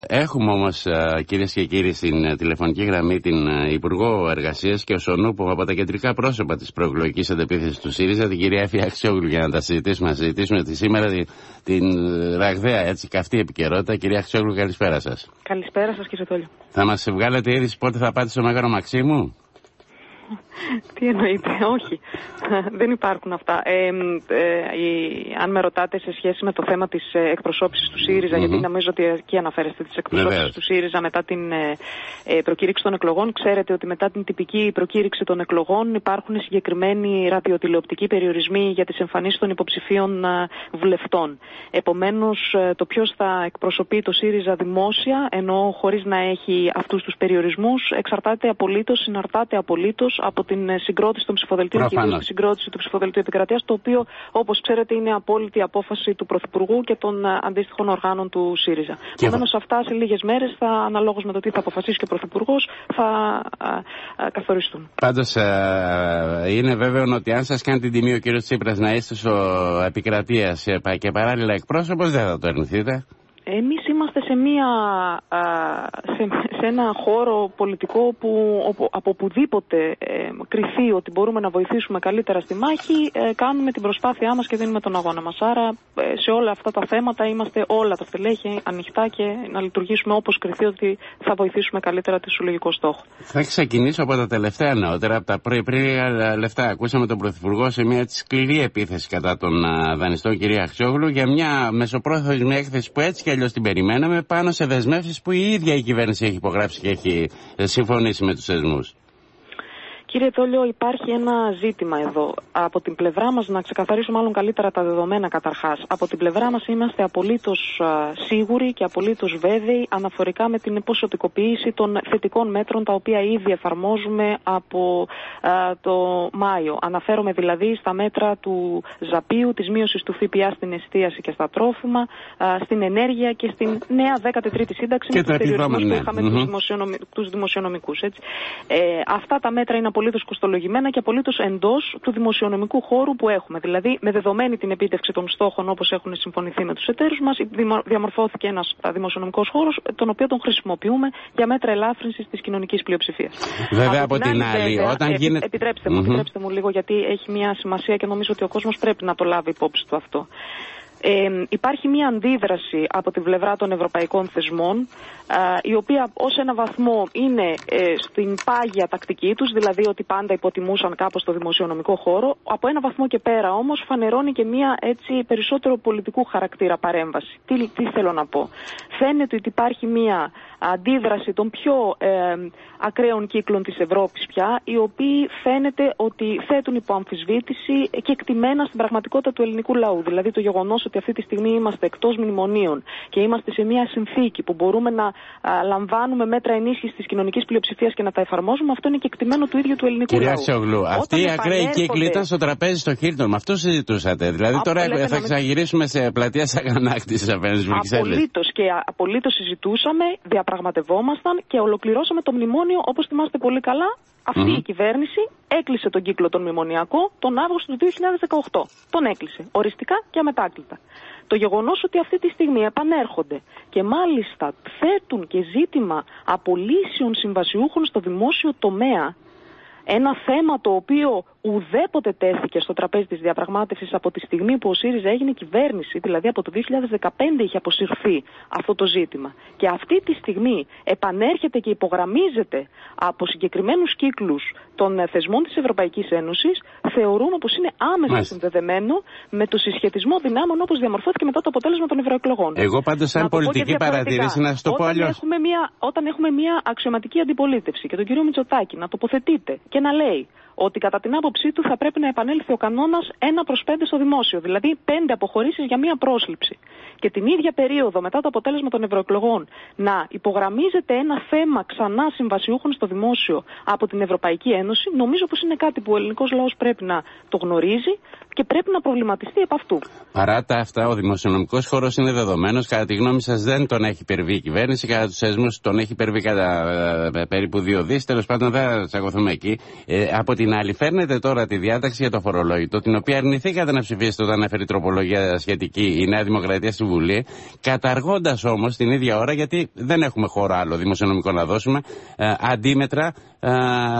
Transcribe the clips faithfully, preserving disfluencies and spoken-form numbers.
Έχουμε όμως, κυρίες και κύριοι, στην τηλεφωνική γραμμή την Υπουργό Εργασίας και Οσονούπου από τα κεντρικά πρόσωπα της προεκλογικής αντεπίθεσης του ΣΥΡΙΖΑ, την κυρία Έφη Αξιόγλου, για να τα συζητήσουμε, να συζητήσουμε τη σήμερα την, την ραγδαία, έτσι, καυτή επικαιρότητα. Κυρία Αξιόγλου, καλησπέρα σας. Καλησπέρα σας, κύριε Τόλιο. Θα μας βγάλετε είδηση πότε θα πάτε στο Μέγαρο Μαξίμου? Τι εννοείτε, όχι. Δεν υπάρχουν αυτά. Ε, ε, ε, αν με ρωτάτε σε σχέση με το θέμα της εκπροσώπησης του ΣΥΡΙΖΑ, mm-hmm. γιατί νομίζω ότι εκεί αναφέρεστε της εκπροσώπησης του ΣΥΡΙΖΑ μετά την ε, ε, προκήρυξη των εκλογών, ξέρετε ότι μετά την τυπική προκήρυξη των εκλογών υπάρχουν συγκεκριμένοι ραδιοτηλεοπτικοί περιορισμοί για τις εμφανίσεις των υποψηφίων ε, βουλευτών. Επομένως, ε, το ποιος θα εκπροσωπεί το ΣΥΡΙΖΑ δημόσια, ενώ χωρίς να έχει αυτούς τους περιορισμούς, εξαρτάται απολύτως, συναρτάται απολύτως από την συγκρότηση των ψηφοδελτίων και τη συγκρότηση του ψηφοδελτίου επικρατείας, το οποίο, όπως ξέρετε, είναι απόλυτη απόφαση του Πρωθυπουργού και των αντίστοιχων οργάνων του ΣΥΡΙΖΑ. Επομένως, αυτά σε λίγες μέρες, θα, αναλόγως με το τι θα αποφασίσει και ο Πρωθυπουργός, θα α, α, καθοριστούν. Πάντως, α, είναι βέβαιο ότι αν σας κάνει την τιμή ο κ. Τσίπρας να είστε στο επικρατείας και παράλληλα εκπρόσωπος, δεν θα το αρνηθείτε? Εμείς είμαστε σε, μια, σε, σε ένα χώρο πολιτικό που όπου, από οπουδήποτε ε, κριθεί ότι μπορούμε να βοηθήσουμε καλύτερα στη μάχη, ε, κάνουμε την προσπάθειά μας και δίνουμε τον αγώνα μας. Άρα ε, σε όλα αυτά τα θέματα είμαστε όλα τα στελέχη ανοιχτά και να λειτουργήσουμε όπως κριθεί ότι θα βοηθήσουμε καλύτερα τη συλλογικό στόχο. Θα ξεκινήσω από τα τελευταία νεότερα, από τα πρωί-πρωί λεφτά. Ακούσαμε τον Πρωθυπουργό σε μια σκληρή επίθεση κατά των δανειστών, κυρία Αξιόγλου, για μια μεσοπρόθεσμη έκθεση που έτσι αλλιώς την περιμέναμε, πάνω σε δεσμεύσεις που η ίδια η κυβέρνηση έχει υπογράψει και έχει συμφωνήσει με τους θεσμούς. Κύριε Τόλιο, υπάρχει ένα ζήτημα εδώ. Από την πλευρά μας, να ξεκαθαρίσω μάλλον καλύτερα τα δεδομένα καταρχάς. Από την πλευρά μας είμαστε απολύτως σίγουροι και απολύτως βέβαιοι αναφορικά με την ποσοτικοποίηση των θετικών μέτρων τα οποία ήδη εφαρμόζουμε από α, το Μάιο. Αναφέρομαι δηλαδή στα μέτρα του Ζαπίου, της μείωσης του ΦΠΑ στην εστίαση και στα τρόφιμα, α, στην ενέργεια και στην νέα δέκατη τρίτη σύνταξη και με τους περιορισμούς που είχαμε mm-hmm. τους, δημοσιονομι... τους δημοσιονομικούς. Έτσι. Ε, αυτά τα μέτρα είναι απολύτως κοστολογημένα και απολύτως εντός του δημοσιονομικού χώρου που έχουμε. Δηλαδή, με δεδομένη την επίτευξη των στόχων όπως έχουν συμφωνηθεί με τους εταίρους μας, διαμορφώθηκε ένας δημοσιονομικός χώρος, τον οποίο τον χρησιμοποιούμε για μέτρα ελάφρυνσης της κοινωνικής πλειοψηφίας. Βέβαια, από, από την άλλη, άλλη βέβαια, όταν ε, γίνεται. Επιτρέψτε μου, mm-hmm. επιτρέψτε μου λίγο, γιατί έχει μια σημασία και νομίζω ότι ο κόσμος πρέπει να το λάβει υπόψη του αυτό. Ε, υπάρχει μια αντίδραση από την πλευρά των ευρωπαϊκών θεσμών, α, η οποία ως ένα βαθμό είναι ε, στην πάγια τακτική τους, δηλαδή ότι πάντα υποτιμούσαν κάπως το δημοσιονομικό χώρο. Από ένα βαθμό και πέρα όμως φανερώνει και μια έτσι περισσότερο πολιτικού χαρακτήρα παρέμβαση. Τι, τι θέλω να πω? Φαίνεται ότι υπάρχει μια αντίδραση των πιο ε, ακραίων κύκλων της Ευρώπης πια, οι οποίοι φαίνεται ότι θέτουν υπό αμφισβήτηση και εκτιμένα στην πραγματικότητα του ελληνικού λαού. Δηλαδή το γεγονός ότι αυτή τη στιγμή είμαστε εκτός μνημονίων και είμαστε σε μια συνθήκη που μπορούμε να α, λαμβάνουμε μέτρα ενίσχυσης της κοινωνικής πλειοψηφίας και να τα εφαρμόζουμε, αυτό είναι κεκτημένο του ίδιου του ελληνικού Κυρία λαού. Κυρία Αξιόγλου, αυτοί οι ακραίοι κύκλοι ήταν στο τραπέζι στο Χίλτον, με αυτό συζητούσατε. Δηλαδή Α, τώρα θα ξαναγυρίσουμε σε πλατεία Σαγανάκτησης απέναντι στις Βρυξέλλες. Απολύτως και απολύτως συζητούσαμε, διαπραγματευόμασταν και ολοκληρώσαμε το μνημόνιο, όπως θυμάστε πολύ καλά. Αυτή mm-hmm. η κυβέρνηση έκλεισε τον κύκλο των μνημονιακών τον Αύγουστο του δύο χιλιάδες δεκαοκτώ. Τον έκλεισε οριστικά και αμετάκλητα. Το γεγονός ότι αυτή τη στιγμή επανέρχονται και μάλιστα θέτουν και ζήτημα απολύσεων συμβασιούχων στο δημόσιο τομέα, ένα θέμα το οποίο ουδέποτε τέθηκε στο τραπέζι της διαπραγμάτευσης από τη στιγμή που ο ΣΥΡΙΖΑ έγινε κυβέρνηση, δηλαδή από το δύο χιλιάδες δεκαπέντε είχε αποσυρθεί αυτό το ζήτημα. Και αυτή τη στιγμή επανέρχεται και υπογραμμίζεται από συγκεκριμένους κύκλους των θεσμών της Ευρωπαϊκής Ένωσης, θεωρούμε πως είναι άμεσα Μάλιστα. συνδεδεμένο με το συσχετισμό δυνάμεων όπως διαμορφώθηκε μετά το αποτέλεσμα των ευρωεκλογών. Εγώ πάντως σαν πολιτική παρατήρηση να σας το πω αλλιώς. Έχουμε μια, όταν έχουμε μια αξιωματική αντιπολίτευση και τον κύριο Μητσοτάκη να τοποθετείται και να λέει ότι κατά την άποψή του θα πρέπει να επανέλθει ο κανόνας ένα προς πέντε στο δημόσιο, δηλαδή πέντε αποχωρήσεις για μία πρόσληψη. Και την ίδια περίοδο μετά το αποτέλεσμα των ευρωεκλογών να υπογραμμίζεται ένα θέμα ξανά συμβασιούχων στο δημόσιο από την Ευρωπαϊκή Ένωση, νομίζω πως είναι κάτι που ο ελληνικός λαός πρέπει να το γνωρίζει και πρέπει να προβληματιστεί επ' αυτού. Παρά τα αυτά, ο δημοσιονομικός χώρος είναι δεδομένος. Κατά τη γνώμη σας, δεν τον έχει υπερβεί η κυβέρνηση. Κατά τους θεσμούς τον έχει υπερβεί κατά ε, περίπου δύο δις. Τέλος πάντων, δεν θα τσακωθούμε εκεί. Ε, από την άλλη, φέρνετε τώρα τη διάταξη για το φορολόγητο, την οποία αρνηθήκατε να ψηφίσετε όταν έφερε η τροπολογία σχετική η Νέα Δημοκρατία στη Βουλή, καταργώντας όμως την ίδια ώρα, γιατί δεν έχουμε χώρο άλλο δημοσιονομικό να δώσουμε, ε, αντίμετρα, ε,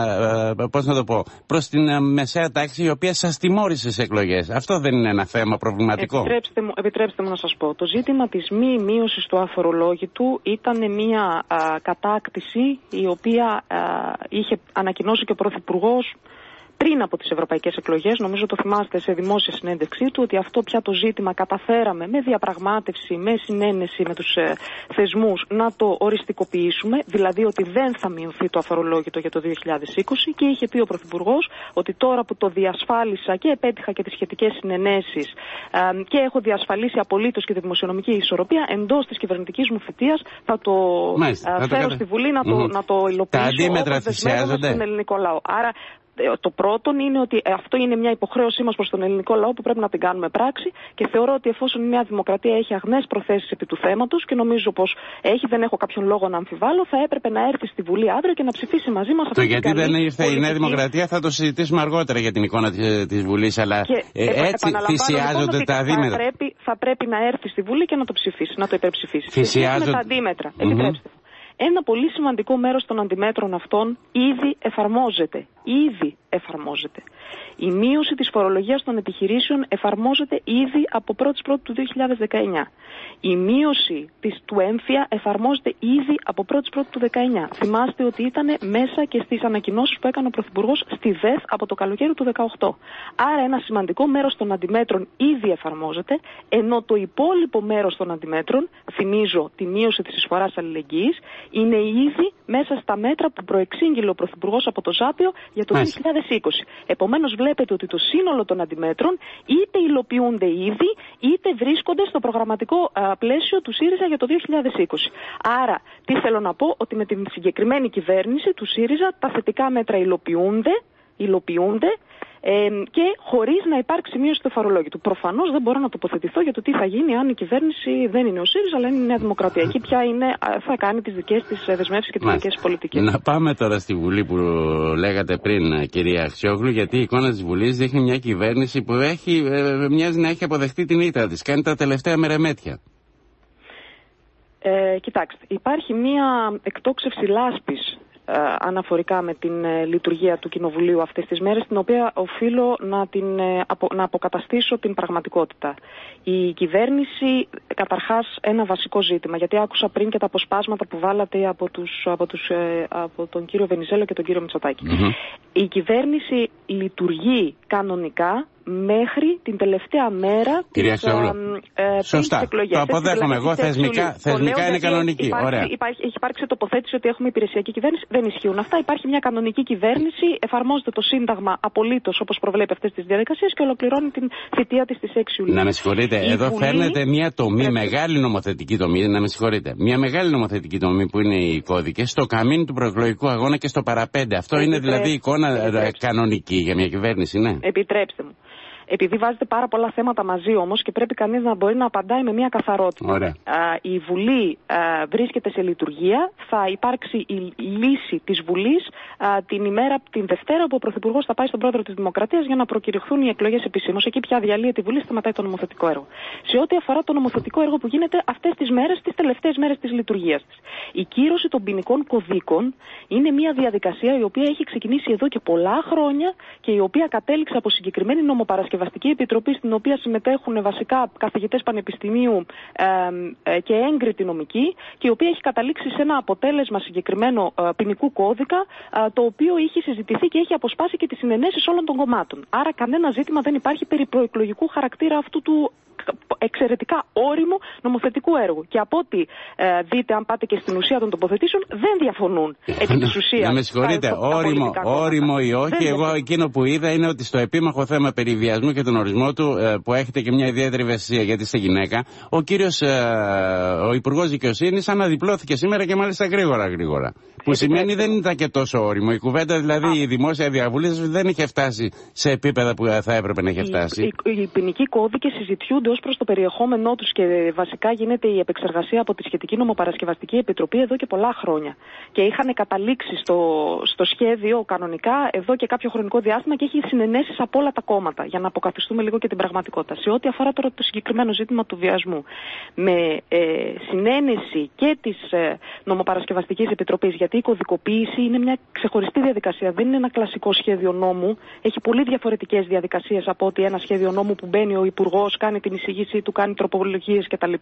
ε, πώς να το πω, προς την ε, μεσαία τάξη, η οποία σας τιμώρησε στις εκλογές. Αυτό δεν είναι ένα θέμα προβληματικό? Επιτρέψτε μου, επιτρέψτε μου να σας πω. Το ζήτημα της μη μείωσης του αφορολόγητου ήταν μια α, κατάκτηση η οποία α, είχε ανακοινώσει και ο Πρωθυπουργός πριν από τις ευρωπαϊκές εκλογές. Νομίζω το θυμάστε σε δημόσια συνέντευξή του, ότι αυτό πια το ζήτημα καταφέραμε με διαπραγμάτευση, με συνένεση με τους ε, θεσμούς να το οριστικοποιήσουμε, δηλαδή ότι δεν θα μειωθεί το αφορολόγητο για το δύο χιλιάδες είκοσι, και είχε πει ο Πρωθυπουργός ότι τώρα που το διασφάλισα και επέτυχα και τις σχετικές συνενέσεις ε, και έχω διασφαλίσει απολύτως και τη δημοσιονομική ισορροπία, εντός της κυβερνητικής μου θητείας θα το Μάλιστα, ε, φέρω το στη Βουλή να το, mm-hmm. να το υλοποιήσω. Τα αντίμετρα θυσιάζονται στον ελληνικό λαό. Άρα, το πρώτον είναι ότι αυτό είναι μια υποχρέωσή μας προς τον ελληνικό λαό που πρέπει να την κάνουμε πράξη, και θεωρώ ότι εφόσον η Νέα Δημοκρατία έχει αγνές προθέσεις επί του θέματος, και νομίζω πως έχει, δεν έχω κάποιον λόγο να αμφιβάλλω, θα έπρεπε να έρθει στη Βουλή αύριο και να ψηφίσει μαζί μας. Το γιατί δεν ήρθε η Νέα Δημοκρατία θα το συζητήσουμε αργότερα για την εικόνα της Βουλής, αλλά και, ε, έτσι θυσιάζονται λοιπόν τα αντίμετρα. Θα πρέπει, θα πρέπει να έρθει στη Βουλή και να το ψηφίσει, να το υπερψηφίσει. Θυσιάζονται τα αντίμετρα. Mm-hmm. Επιτρέψτε. Ένα πολύ σημαντικό μέρος των αντιμέτρων αυτών ήδη εφαρμόζεται. Ήδη εφαρμόζεται. Η μείωση της φορολογίας των επιχειρήσεων εφαρμόζεται ήδη από πρώτη πρώτη του δύο χιλιάδες δεκαεννιά. Η μείωση της, του έμφυα εφαρμόζεται ήδη από πρώτη πρώτη του δεκαεννιά. Θυμάστε ότι ήταν μέσα και στις ανακοινώσεις που έκανε ο Πρωθυπουργός στη ΔΕΘ από το καλοκαίρι του δεκαοκτώ. Άρα ένα σημαντικό μέρος των αντιμέτρων ήδη εφαρμόζεται, ενώ το υπόλοιπο μέρος των αντιμέτρων, θυμίζω τη μείωση της εισφοράς αλληλεγγύης, είναι ήδη μέσα στα μέτρα που προεξήγηλε ο Πρωθυπουργός από το Ζάπιο για το δύο χιλιάδες είκοσι. Επομένως βλέπετε ότι το σύνολο των αντιμέτρων είτε υλοποιούνται ήδη, είτε βρίσκονται στο προγραμματικό α, πλαίσιο του ΣΥΡΙΖΑ για το δύο χιλιάδες είκοσι. Άρα, τι θέλω να πω, ότι με την συγκεκριμένη κυβέρνηση του ΣΥΡΙΖΑ τα θετικά μέτρα υλοποιούνται, υλοποιούνται ε, και χωρίς να υπάρξει μείωση του φορολόγητου. Προφανώς δεν μπορώ να τοποθετηθώ για το τι θα γίνει αν η κυβέρνηση δεν είναι ο ΣΥΡΙΖΑ, αλλά είναι η Νέα Δημοκρατία. Εκεί πια είναι, θα κάνει τις δικές της δεσμεύσεις και τις Μάλιστα. δικές πολιτικές. Να πάμε τώρα στη Βουλή που λέγατε πριν, κυρία Αξιόγλου, γιατί η εικόνα της Βουλής δείχνει μια κυβέρνηση που έχει, ε, μοιάζει να έχει αποδεχτεί την ήττα της. Κάνει τα τελευταία μερεμέτια. Ε, κοιτάξτε, υπάρχει μια εκτόξευση λάσπης ε, αναφορικά με την ε, λειτουργία του Κοινοβουλίου αυτές τις μέρες, την οποία οφείλω να, την, ε, απο, να αποκαταστήσω την πραγματικότητα. Η κυβέρνηση, καταρχάς, ένα βασικό ζήτημα, γιατί άκουσα πριν και τα αποσπάσματα που βάλατε από, τους, από, τους, ε, από τον κύριο Βενιζέλο και τον κύριο Μητσοτάκη. Mm-hmm. Η κυβέρνηση λειτουργεί κανονικά μέχρι την τελευταία μέρα της ε, εκλογές. Το αποδέχομαι εγώ, θεσμικά, θεσμικά είναι κανονική. Υπάρχει, Ωραία. Υπάρχει, έχει υπάρξει τοποθέτηση ότι έχουμε υπηρεσιακή κυβέρνηση. Δεν ισχύουν αυτά. Υπάρχει μια κανονική κυβέρνηση, εφαρμόζεται το Σύνταγμα απολύτως όπως προβλέπει αυτές τις διαδικασίες και ολοκληρώνει την θητεία της στις έξι Ιουλίου. Να με συγχωρείτε, η εδώ Βουλή... φέρνετε μια τομή, Πρέπει... μεγάλη νομοθετική τομή, να με συγχωρείτε, μια μεγάλη νομοθετική τομή που είναι οι κώδικες, στο καμίνι του προεκλογικού αγώνα και στο παραπέντε. Αυτό Επιτρέψτε. είναι δηλαδή εικόνα Επιτρέψτε. κανονική για μια κυβέρνηση, ναι. Επιτρέψτε μου. Επειδή βάζετε πάρα πολλά θέματα μαζί όμως και πρέπει κανείς να μπορεί να απαντάει με μια καθαρότητα. Ωραία. Α, η Βουλή α, βρίσκεται σε λειτουργία. Θα υπάρξει η λύση της Βουλής α, την ημέρα, την Δευτέρα, που ο Πρωθυπουργός θα πάει στον Πρόεδρο της Δημοκρατίας για να προκηρυχθούν οι εκλογές επισήμως. Εκεί πια διαλύεται η Βουλή, σταματάει το νομοθετικό έργο. Σε ό,τι αφορά το νομοθετικό έργο που γίνεται αυτές τις μέρες, τις τελευταίες μέρες της λειτουργίας της. Η κύρωση των ποινικών κωδίκων είναι μια διαδικασία η οποία έχει ξεκινήσει εδώ και πολλά χρόνια και η οποία κατέληξε από συγκεκριμένη νομοπαρασκευαστική Επιτροπή, στην οποία συμμετέχουν βασικά καθηγητές πανεπιστημίου ε, ε, και έγκριτοι νομικοί, και η οποία έχει καταλήξει σε ένα αποτέλεσμα συγκεκριμένο ε, ποινικού κώδικα, ε, το οποίο έχει συζητηθεί και έχει αποσπάσει και τις συνενέσεις όλων των κομμάτων. Άρα κανένα ζήτημα δεν υπάρχει περί προεκλογικού χαρακτήρα αυτού του εξαιρετικά όριμου νομοθετικού έργου. Και από ό,τι ε, δείτε, αν πάτε και στην ουσία των τοποθετήσεων, δεν διαφωνούν επί της ουσίας. Να με συγχωρείτε, όριμο, όριμο ή όχι, εγώ εκείνο που είδα είναι ότι στο επίμαχο θέμα περί βιασμού βιασμού και τον ορισμό του, ε, που έχετε και μια ιδιαίτερη ευαισθησία γιατί είστε γυναίκα, ο κύριος, ε, ο Υπουργός Δικαιοσύνης αναδιπλώθηκε σήμερα και μάλιστα γρήγορα γρήγορα. Που σημαίνει δεν ήταν και τόσο όριμο. Η κουβέντα δηλαδή, Α. η δημόσια διαβούλευση δεν είχε φτάσει σε επίπεδα που θα έπρεπε να είχε φτάσει. Οι, οι, οι ποινικοί κώδικες συζητιούνται ως προς το περιεχόμενό τους και βασικά γίνεται η επεξεργασία από τη σχετική νομοπαρασκευαστική επιτροπή εδώ και πολλά χρόνια. Και είχαν καταλήξει στο, στο σχέδιο κανονικά εδώ και κάποιο χρονικό διάστημα και έχει συνενέσεις από όλα τα κόμματα. Για να αποκαθιστούμε λίγο και την πραγματικότητα. Σε ό,τι αφορά τώρα το συγκεκριμένο ζήτημα του βιασμού, με ε, συνένεση και της ε, νομοπαρασκευαστικής επιτροπής, γιατί η κωδικοποίηση είναι μια ξεχωριστή διαδικασία. Δεν είναι ένα κλασικό σχέδιο νόμου. Έχει πολύ διαφορετικές διαδικασίες από ότι ένα σχέδιο νόμου που μπαίνει ο Υπουργός, κάνει την εισηγήσή του, κάνει τροπολογίες κτλ.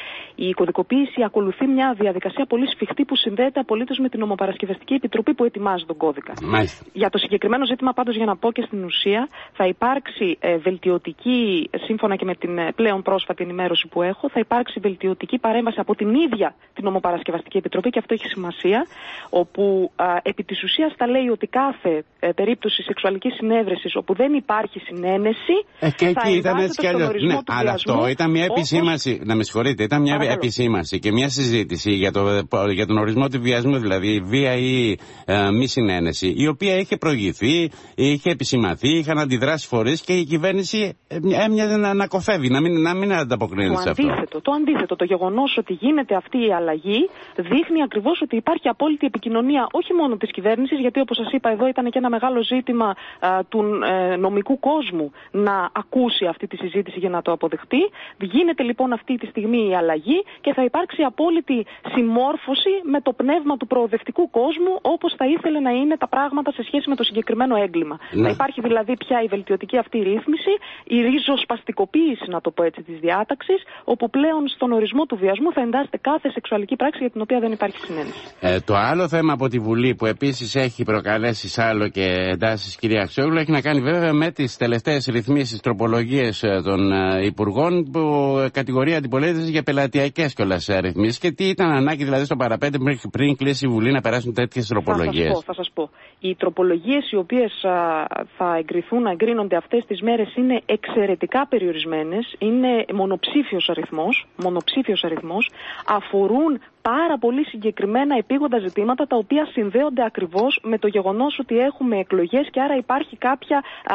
Η κωδικοποίηση ακολουθεί μια διαδικασία πολύ σφιχτή που συνδέεται απολύτως με την νομοπαρασκευαστική επιτροπή που ετοιμάζει τον κώδικα. Μάλιστα. Για το συγκεκριμένο ζήτημα, πάντως, για να πω και στην ουσία, θα υπάρξει ε, βελτιωτική, σύμφωνα και με την ε, πλέον πρόσφατη ενημέρωση που έχω, θα υπάρξει βελτιωτική παρέμβαση από την ίδια την νομοπαρασκευαστική επιτροπή και αυτό έχει σημασία, όπου α, επί της ουσίας θα λέει ότι κάθε ε, περίπτωση σεξουαλικής συνέβρεσης όπου δεν υπάρχει συνένεση ε, και θα ήταν στον ορισμό ναι, του αλλά βιασμού, αυτό ήταν μια όπως... επισήμανση, να με συγχωρείτε, ήταν μια Παρακαλώ. επισήμανση και μια συζήτηση για, το, για τον ορισμό του βιασμού, δηλαδή βία ή ε, μη συνένεση, η οποία είχε προηγηθεί, είχε επισημαθεί, είχαν αντιδράσει φορές και η κυβέρνηση έμοιαζε να ανακοφεύει, να μην, να μην ανταποκρίνεται σε αυτό. Αντίθετο, το αντίθετο, το γεγονός ότι γίνεται αυτή η αλλαγή δείχνει ακριβώς ότι υπάρχει απόλυτη επικοινωνία όχι μόνο της κυβέρνησης, γιατί όπως σας είπα εδώ ήταν και ένα μεγάλο ζήτημα α, του ε, νομικού κόσμου να ακούσει αυτή τη συζήτηση για να το αποδεχτεί. Γίνεται λοιπόν αυτή τη στιγμή η αλλαγή και θα υπάρξει απόλυτη συμμόρφωση με το πνεύμα του προοδευτικού κόσμου όπως θα ήθελε να είναι τα πράγματα σε σχέση με το συγκεκριμένο έγκλημα. Ναι. Θα υπάρχει δηλαδή πια η βελτιωτική αυτή ρύθμιση, η ριζοσπαστικοποίηση, να το πω έτσι, της διάταξης, όπου πλέον στον ορισμό του βιασμού θα εντάσσεται κάθε σεξουαλική πράξη για την οποία δεν υπάρχει συνένεση. Ε, το άλλο θέμα από τη Βουλή που επίσης έχει προκαλέσει σάλο και εντάσεις, κυρία Αξιόγλου, έχει να κάνει βέβαια με τις τελευταίες ρυθμίσεις, τροπολογίες των ε, Υπουργών που κατηγορεί αντιπολίτευση για πελατειακές κιόλας ρυθμίσεις και τι ήταν ανάγκη δηλαδή στο παραπέντε πριν κλείσει η Βουλή να περάσουν τέτοιες τροπολογίες. Θα σας πω, θα σας πω. Οι τροπολογίες οι οποίες α, θα εγκριθούν, να εγκρίνονται αυτές τις μέρες είναι εξαιρετικά περιορισμένες, είναι μονοψήφιος αριθμός, μονοψήφιος αριθμός, αφορούν πάρα πολύ συγκεκριμένα επίγοντα ζητήματα τα οποία συνδέονται ακριβώς με το γεγονός ότι έχουμε εκλογές και άρα υπάρχει κάποια α,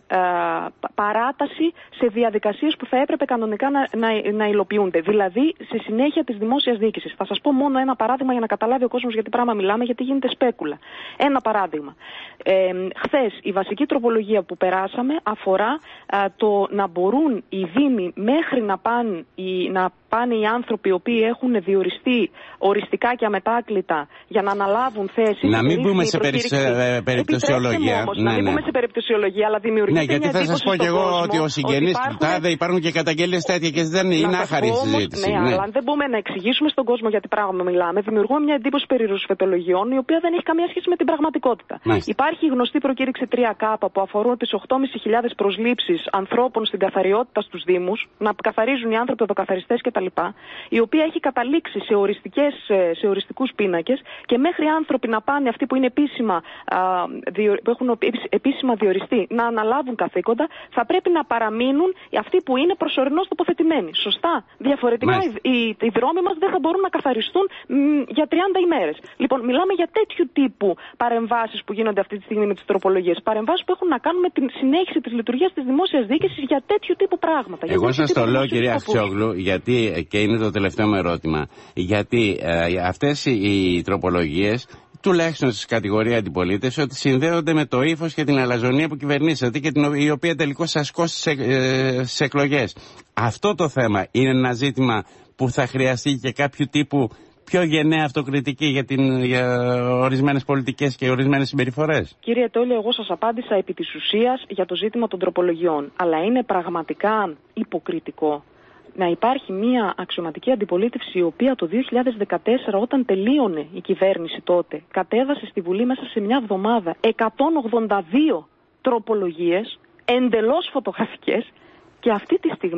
α, παράταση σε διαδικασίες που θα έπρεπε κανονικά να, να, να υλοποιούνται. Δηλαδή, σε συνέχεια της δημόσιας διοίκησης. Θα σας πω μόνο ένα παράδειγμα για να καταλάβει ο κόσμος γιατί πράγμα μιλάμε, γιατί γίνεται σπέκουλα. Ένα παράδειγμα. Ε, χθες η βασική τροπολογία που περάσαμε αφορά α, το να μπορούν οι δήμοι μέχρι να πάνε οι, να πάνε οι άνθρωποι οι οποίοι έχουν διοριστεί οριστικά και αμετάκλητα για να αναλάβουν θέση. Να μην μπούμε σε περιπτωσιολογία. Ναι, να μην ναι. μπούμε σε περιπτωσιολογία, αλλά δημιουργείται. Ναι, γιατί θα σας πω και εγώ ότι ο συγγενής του τάδε υπάρχουν και καταγγελίες τέτοια και δεν είναι άχαρη συζήτηση. Ναι, ναι, αλλά αν δεν μπορούμε να εξηγήσουμε στον κόσμο για τι πράγμα μιλάμε, δημιουργούμε μια εντύπωση περί ρουσφετολογιών, η οποία δεν έχει καμία σχέση με την πραγματικότητα. Μάλιστα. Υπάρχει η γνωστή προκήρυξη τρία Κ που αφορούν τις οκτώ χιλιάδες πεντακόσιες προσλήψεις ανθρώπων στην καθαριότητα στους Δήμους, να καθαρίζουν οι άνθρωποι οδοκαθαριστές κτλ. Η οποία έχει καταλήξει σε, οριστικές, σε οριστικούς πίνακες και μέχρι άνθρωποι να πάνε, αυτοί που είναι επίσημα, α, διο, που έχουν επίσημα διοριστεί, να αναλάβουν καθήκοντα, θα πρέπει να παραμείνουν αυτοί που είναι προσωρινώς τοποθετημένοι. Σωστά. Διαφορετικά οι, οι, οι δρόμοι μας δεν θα μπορούν να καθαριστούν μ, για τριάντα ημέρες. Λοιπόν, μιλάμε για τέτοιου τύπου παρεμβάσεις που γίνονται αυτή τη στιγμή με τις τροπολογίες. Παρεμβάσεις που έχουν να κάνουν με την συνέχιση της λειτουργίας της δημόσιας διοίκησης για τέτοιου τύπου πράγματα. Εγώ σας το λέω, κυρία Αξιόγλου, γιατί και είναι το τελευταίο μου ερώτημα. Γιατί ε, αυτές οι τροπολογίες, τουλάχιστον στη κατηγορία αντιπολίτευση, ότι συνδέονται με το ύφος και την αλαζονία που κυβερνήσατε και την, η οποία τελικώς σας κόστησε ε, στις εκλογές. Αυτό το θέμα είναι ένα ζήτημα που θα χρειαστεί και κάποιο τύπου πιο γενναία αυτοκριτική για, την, για ορισμένες πολιτικές και ορισμένες συμπεριφορές. Κύριε Τόλη, εγώ σας απάντησα επί της ουσίας για το ζήτημα των τροπολογιών. Αλλά είναι πραγματικά υποκριτικό να υπάρχει μια αξιωματική αντιπολίτευση η οποία το δύο χιλιάδες δεκατέσσερα, όταν τελείωνε η κυβέρνηση τότε, κατέβασε στη Βουλή μέσα σε μια εβδομάδα εκατόν ογδόντα δύο τροπολογίες, εντελώς φωτογραφικές, και αυτή τη στιγμή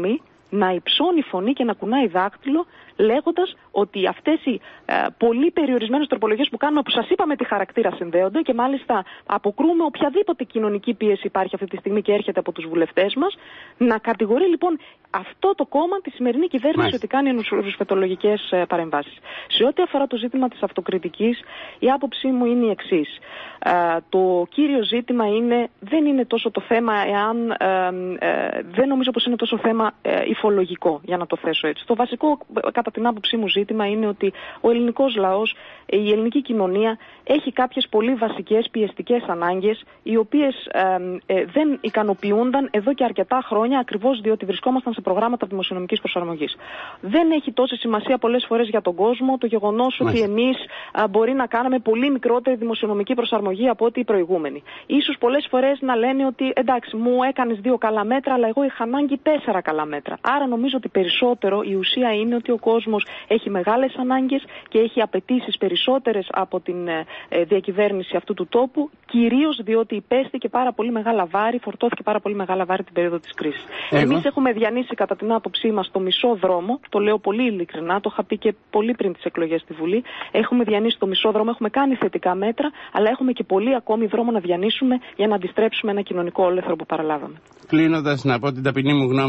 να υψώνει φωνή και να κουνάει δάκτυλο, λέγοντας ότι αυτές οι ε, πολύ περιορισμένες τροπολογίες που κάνουμε, που σας είπαμε τι χαρακτήρα συνδέονται και μάλιστα αποκρούμε οποιαδήποτε κοινωνική πίεση υπάρχει αυτή τη στιγμή και έρχεται από τους βουλευτές μας, να κατηγορεί λοιπόν αυτό το κόμμα, τη σημερινή κυβέρνηση, Μάλιστα. ότι κάνει ρουσφετολογικές ε, παρεμβάσεις. Σε ό,τι αφορά το ζήτημα της αυτοκριτικής, η άποψή μου είναι η εξής. Ε, το κύριο ζήτημα είναι, δεν είναι τόσο το θέμα εάν, ε, ε, δεν νομίζω πως είναι τόσο θέμα ε, υφολογικό, για να το θέσω έτσι. Το βασικό, κατά την άποψή μου, ζήτημα είναι ότι ο ελληνικός λαός, η ελληνική κοινωνία έχει κάποιες πολύ βασικές πιεστικές ανάγκες, οι οποίες ε, ε, δεν ικανοποιούνταν εδώ και αρκετά χρόνια, ακριβώς διότι βρισκόμασταν σε προγράμματα δημοσιονομικής προσαρμογής. Δεν έχει τόση σημασία πολλές φορές για τον κόσμο το γεγονός ότι εμείς α, μπορεί να κάναμε πολύ μικρότερη δημοσιονομική προσαρμογή από ό,τι οι προηγούμενοι. Ίσως πολλές φορές να λένε ότι εντάξει, μου έκανες δύο καλά μέτρα, αλλά εγώ είχα ανάγκη τέσσερα καλά μέτρα. Άρα νομίζω ότι περισσότερο η ουσία είναι ότι ο κόσμος έχει μεγάλες ανάγκες και έχει απαιτήσεις περισσότερες από την ε, διακυβέρνηση αυτού του τόπου, κυρίως διότι υπέστηκε πάρα πολύ μεγάλα βάρη, φορτώθηκε πάρα πολύ μεγάλα βάρη την περίοδο της κρίσης. Εμείς έχουμε διανύσει κατά την άποψή μας το μισό δρόμο, το λέω πολύ ειλικρινά, το είχα πει και πολύ πριν τις εκλογές στη Βουλή. Έχουμε διανύσει το μισό δρόμο, έχουμε κάνει θετικά μέτρα, αλλά έχουμε και πολύ ακόμη δρόμο να διανύσουμε για να αντιστρέψουμε ένα κοινωνικό όλεθρο που παραλάβαμε. Κλείνοντας, να πω την ταπεινή μου γνώμη.